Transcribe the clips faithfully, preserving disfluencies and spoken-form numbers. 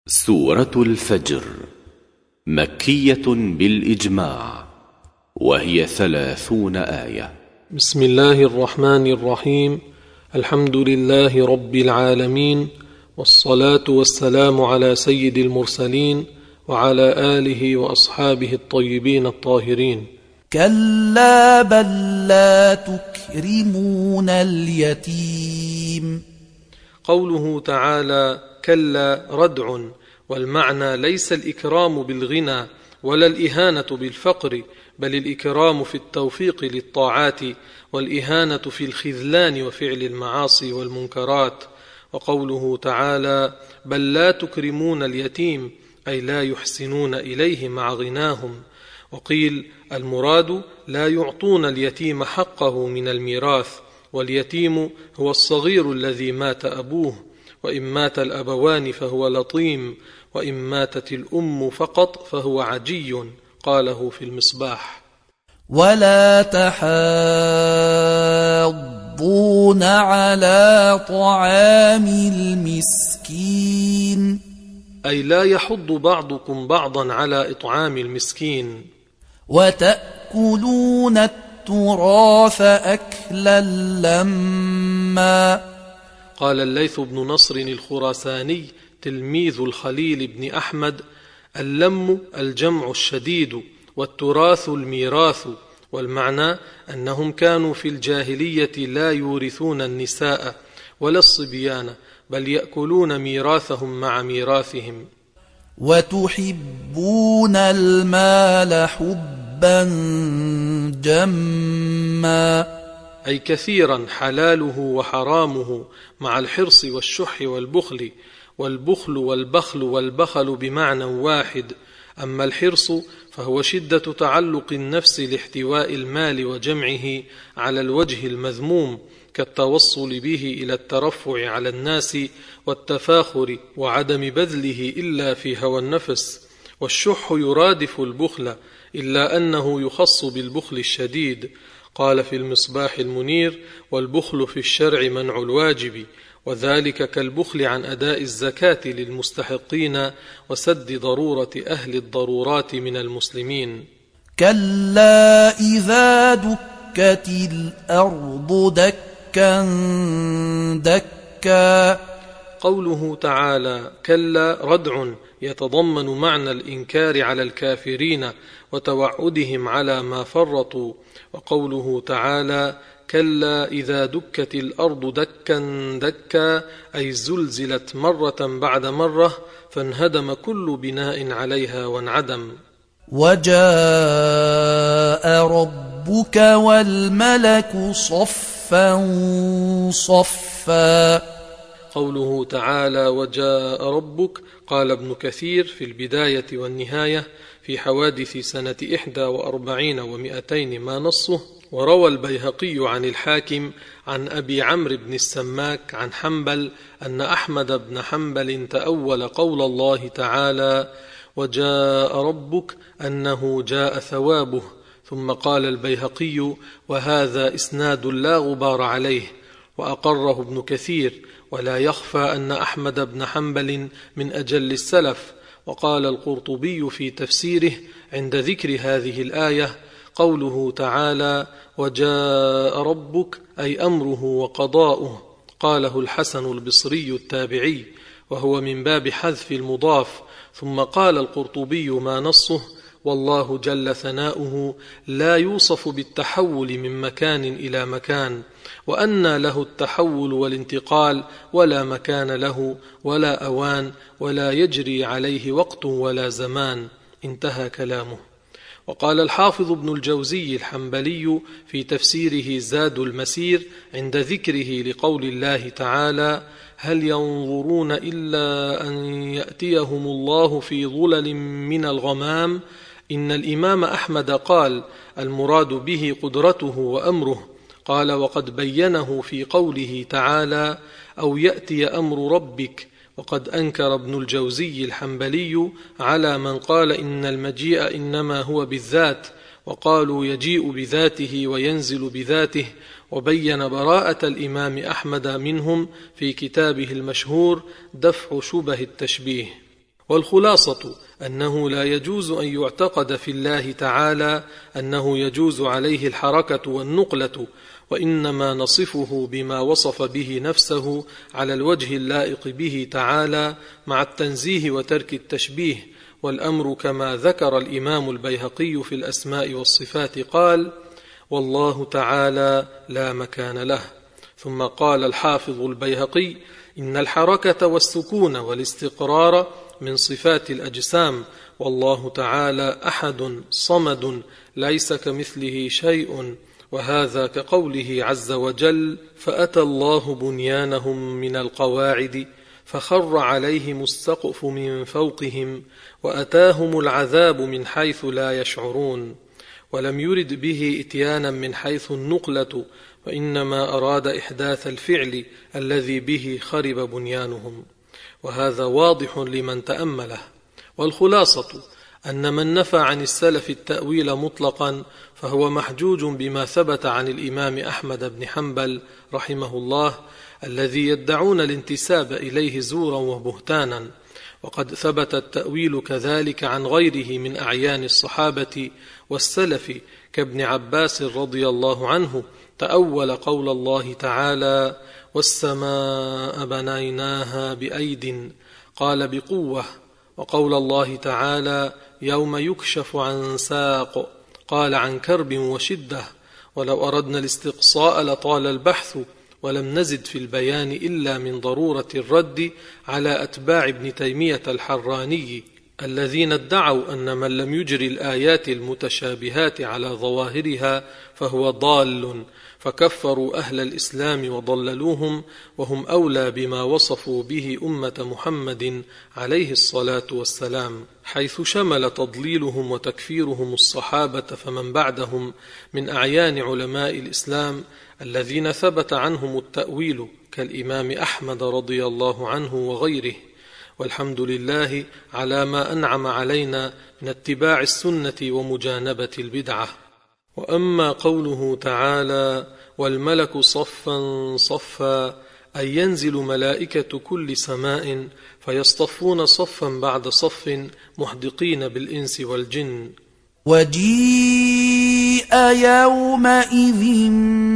سورة الفجر مكية بالإجماع، وهي ثلاثون آية. بسم الله الرحمن الرحيم. الحمد لله رب العالمين، والصلاة والسلام على سيد المرسلين وعلى آله وأصحابه الطيبين الطاهرين. كلا بل لا تكرمون اليتيم. قوله تعالى كلا ردع، والمعنى ليس الإكرام بالغنى ولا الإهانة بالفقر، بل الإكرام في التوفيق للطاعات، والإهانة في الخذلان وفعل المعاصي والمنكرات. وقوله تعالى بل لا تكرمون اليتيم، أي لا يحسنون إليه مع غناهم. وقيل المراد لا يعطون اليتيم حقه من الميراث، واليتيم هو الصغير الذي مات أبوه، وإن مات الأبوان فهو لطيم، وإن ماتت الأم فقط فهو عجي، قاله في المصباح. ولا تحاضون على طعام المسكين، أي لا يحض بعضكم بعضا على إطعام المسكين. وتأكلون التراث أكلا لما. قال الليث بن نصر الخراساني تلميذ الخليل بن أحمد: اللم الجمع الشديد، والتراث الميراث، والمعنى أنهم كانوا في الجاهلية لا يورثون النساء ولا الصبيان، بل يأكلون ميراثهم مع ميراثهم. وتحبون المال حبا جما، أي كثيرا حلاله وحرامه، مع الحرص والشح والبخل. والبخل والبخل والبخل بمعنى واحد. أما الحرص فهو شدة تعلق النفس لاحتواء المال وجمعه على الوجه المذموم، كالتوصل به إلى الترفع على الناس والتفاخر وعدم بذله إلا في هوى النفس. والشح يرادف البخل، إلا أنه يخص بالبخل الشديد. قال في المصباح المنير: والبخل في الشرع منع الواجب، وذلك كالبخل عن أداء الزكاة للمستحقين وسد ضرورة أهل الضرورات من المسلمين. كلا إذا دكت الأرض دكا دكا. قوله تعالى كلا ردع يتضمن معنى الإنكار على الكافرين وتوعدهم على ما فرطوا. وقوله تعالى كلا إذا دكت الأرض دكا دكا، أي زلزلت مرة بعد مرة فانهدم كل بناء عليها وانعدم. وجاء ربك والملك صفا صفا. قوله تعالى وجاء ربك، قال ابن كثير في البداية والنهاية في حوادث سنة إحدى وأربعين ومئتين ما نصه. وروى البيهقي عن الحاكم عن أبي عمرو بن السماك عن حنبل أن أحمد بن حنبل تأول قول الله تعالى وجاء ربك أنه جاء ثوابه. ثم قال البيهقي وهذا إسناد لا غبار عليه، وأقره ابن كثير، ولا يخفى أن أحمد بن حنبل من أجل السلف. وقال القرطبي في تفسيره عند ذكر هذه الآية قوله تعالى وجاء ربك، أي أمره وقضاؤه. قاله الحسن البصري التابعي، وهو من باب حذف المضاف. ثم قال القرطبي ما نصه والله جل ثناؤه لا يوصف بالتحول من مكان إلى مكان، وأنى له التحول والانتقال، ولا مكان له ولا أوان، ولا يجري عليه وقت ولا زمان. انتهى كلامه. وقال الحافظ ابن الجوزي الحنبلي في تفسيره زاد المسير عند ذكره لقول الله تعالى هل ينظرون إلا أن يأتيهم الله في ظلل من الغمام، إن الإمام أحمد قال المراد به قدرته وأمره. قال وقد بينه في قوله تعالى أو يأتي أمر ربك. وقد أنكر ابن الجوزي الحنبلي على من قال إن المجيء إنما هو بالذات، وقالوا يجيء بذاته وينزل بذاته. وبين براءة الإمام أحمد منهم في كتابه المشهور دفع شبه التشبيه. والخلاصة أنه لا يجوز أن يعتقد في الله تعالى أنه يجوز عليه الحركة والنقلة، وإنما نصفه بما وصف به نفسه على الوجه اللائق به تعالى مع التنزيه وترك التشبيه. والأمر كما ذكر الإمام البيهقي في الأسماء والصفات قال: والله تعالى لا مكان له. ثم قال الحافظ البيهقي: إن الحركة والسكون والاستقرار من صفات الأجسام، والله تعالى أحد صمد ليس كمثله شيء، وهذا كقوله عز وجل: فأتى الله بنيانهم من القواعد فخر عليهم السقف من فوقهم وأتاهم العذاب من حيث لا يشعرون. ولم يرد به إتيانا من حيث النقلة، وإنما أراد إحداث الفعل الذي به خرب بنيانهم، وهذا واضح لمن تأمله. والخلاصة أن من نفى عن السلف التأويل مطلقا فهو محجوج بما ثبت عن الإمام أحمد بن حنبل رحمه الله، الذي يدعون الانتساب إليه زورا وبهتانا. وقد ثبت التأويل كذلك عن غيره من أعيان الصحابة والسلف، كابن عباس رضي الله عنه تأول قول الله تعالى: والسماء بنيناها بأيد، قال بقوة. وقول الله تعالى: يوم يكشف عن ساق، قال عن كرب وشدة. ولو أردنا الاستقصاء لطال البحث، ولم نزد في البيان إلا من ضرورة الرد على أتباع ابن تيمية الحراني الذين ادعوا أن من لم يجري الآيات المتشابهات على ظواهرها فهو ضال، فكفروا أهل الإسلام وضللوهم، وهم أولى بما وصفوا به أمة محمد عليه الصلاة والسلام، حيث شمل تضليلهم وتكفيرهم الصحابة فمن بعدهم من أعيان علماء الإسلام الذين ثبت عنهم التأويل، كالإمام أحمد رضي الله عنه وغيره. والحمد لله على ما أنعم علينا من اتباع السنة ومجانبة البدعة. وأما قوله تعالى: والملك صفا صفا، أي ينزل ملائكة كل سماء فيصطفون صفا بعد صف محدقين بالإنس والجن. وجيء يومئذ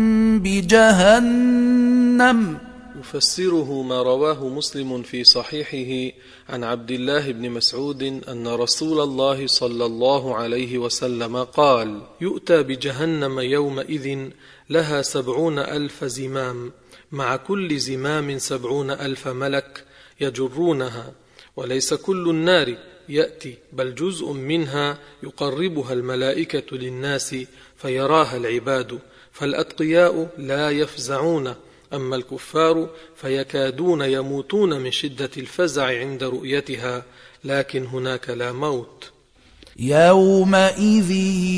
بجهنم. يفسره ما رواه مسلم في صحيحه عن عبد الله بن مسعود أن رسول الله صلى الله عليه وسلم قال: يؤتى بجهنم يومئذ لها سبعون ألف زمام، مع كل زمام سبعون ألف ملك يجرونها، وليس كل النار يأتي، بل جزء منها يقربها الملائكة للناس فيراها العباد، فالأتقياء لا يفزعون، أما الكفار فيكادون يموتون من شدة الفزع عند رؤيتها، لكن هناك لا موت. يومئذ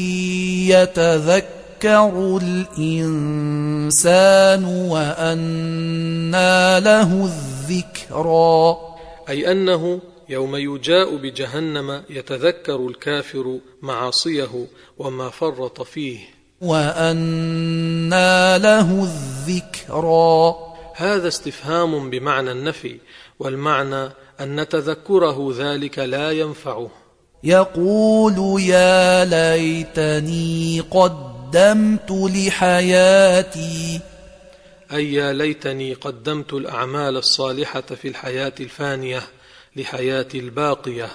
يتذكر الإنسان وأنى له الذكرى، أي أنه يوم يجاء بجهنم يتذكر الكافر معاصيه وما فرط فيه، وأنى له الذكرى. هذا استفهام بمعنى النفي، والمعنى أن تذكره ذلك لا ينفعه. يقول يا ليتني قدمت لحياتي، أي يا ليتني قدمت الأعمال الصالحة في الحياة الفانية لحياة الباقية.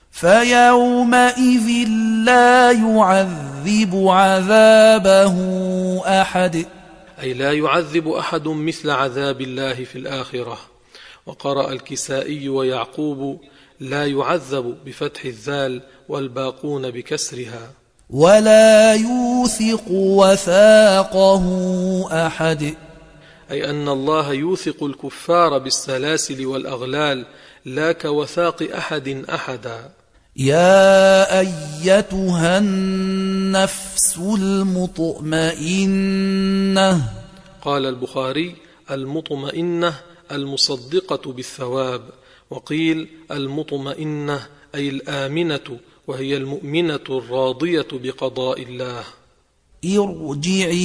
فيومئذ لا يعذب عذابه أحد، أي لا يعذب أحد مثل عذاب الله في الآخرة. وقرأ الكسائي ويعقوب: لا يعذب بفتح الذال والباقون بكسرها. ولا يوثق وثاقه أحد، أي أن الله يوثق الكفار بالسلاسل والأغلال، لا كوثاق أحد أحدا. يا أيتها النفس المطمئنة، قال البخاري: المطمئنة المصدقة بالثواب، وقيل المطمئنة أي الآمنة، وهي المؤمنة الراضية بقضاء الله.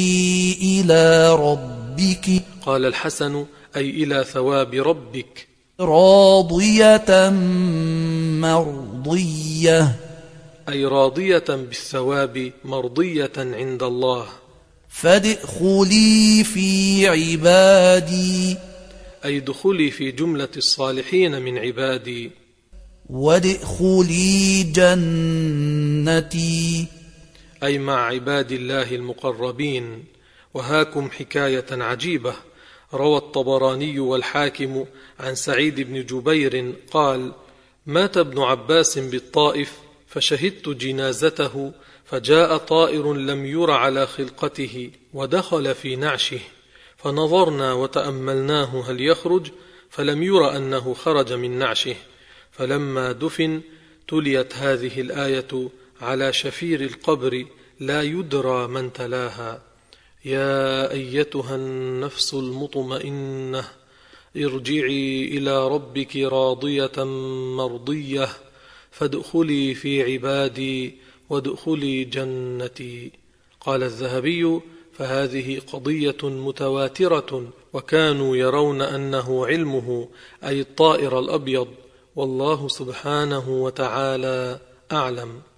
ارجعي إلى ربك، قال الحسن: أي إلى ثواب ربك. راضية مرضية، أي راضية بالثواب مرضية عند الله. فادخلي في عبادي، أي دخلي في جملة الصالحين من عبادي. وادخلي جنتي، أي مع عباد الله المقربين. وهاكم حكاية عجيبة، روى الطبراني والحاكم عن سعيد بن جبير قال: مات ابن عباس بالطائف، فشهدت جنازته، فجاء طائر لم ير على خلقته ودخل في نعشه، فنظرنا وتأملناه هل يخرج، فلم ير أنه خرج من نعشه. فلما دفن تليت هذه الآية على شفير القبر لا يدرى من تلاها: يا أيتها النفس المطمئنة ارجعي إلى ربك راضية مرضية فادخلي في عبادي وادخلي جنتي. قال الذهبي: فهذه قضية متواترة، وكانوا يرون أنه علمه، أي الطائر الأبيض، والله سبحانه وتعالى أعلم.